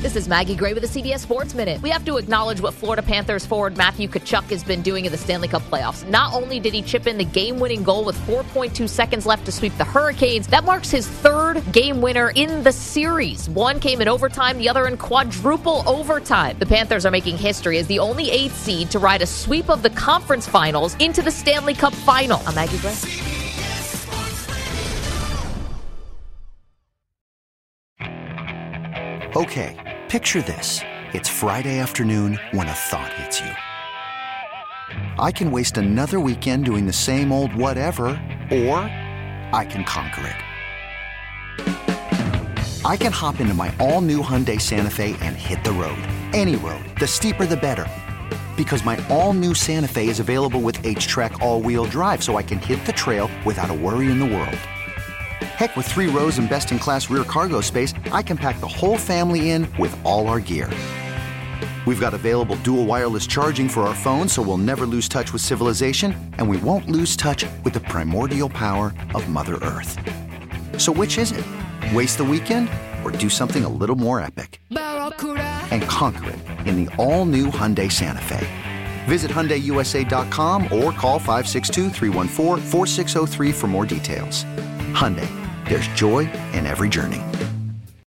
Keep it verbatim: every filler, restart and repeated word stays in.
This is Maggie Gray with the C B S Sports Minute. We have to acknowledge what Florida Panthers forward Matthew Tkachuk has been doing in the Stanley Cup playoffs. Not only did he chip in the game-winning goal with four point two seconds left to sweep the Hurricanes, that marks his third game winner in the series. One came in overtime, the other in quadruple overtime. The Panthers are making history as the only eighth seed to ride a sweep of the conference finals into the Stanley Cup final. I'm Maggie Gray. Okay, picture this. It's Friday afternoon when a thought hits you. I can waste another weekend doing the same old whatever, or I can conquer it. I can hop into my all-new Hyundai Santa Fe and hit the road. Any road. The steeper, the better. Because my all-new Santa Fe is available with H-Track all-wheel drive, so I can hit the trail without a worry in the world. Heck, with three rows and best-in-class rear cargo space, I can pack the whole family in with all our gear. We've got available dual wireless charging for our phones, so we'll never lose touch with civilization, and we won't lose touch with the primordial power of Mother Earth. So which is it? Waste the weekend or do something a little more epic? And conquer it in the all-new Hyundai Santa Fe. Visit Hyundai U S A dot com or call five six two, three one four, four six zero three for more details. Hyundai, there's joy in every journey.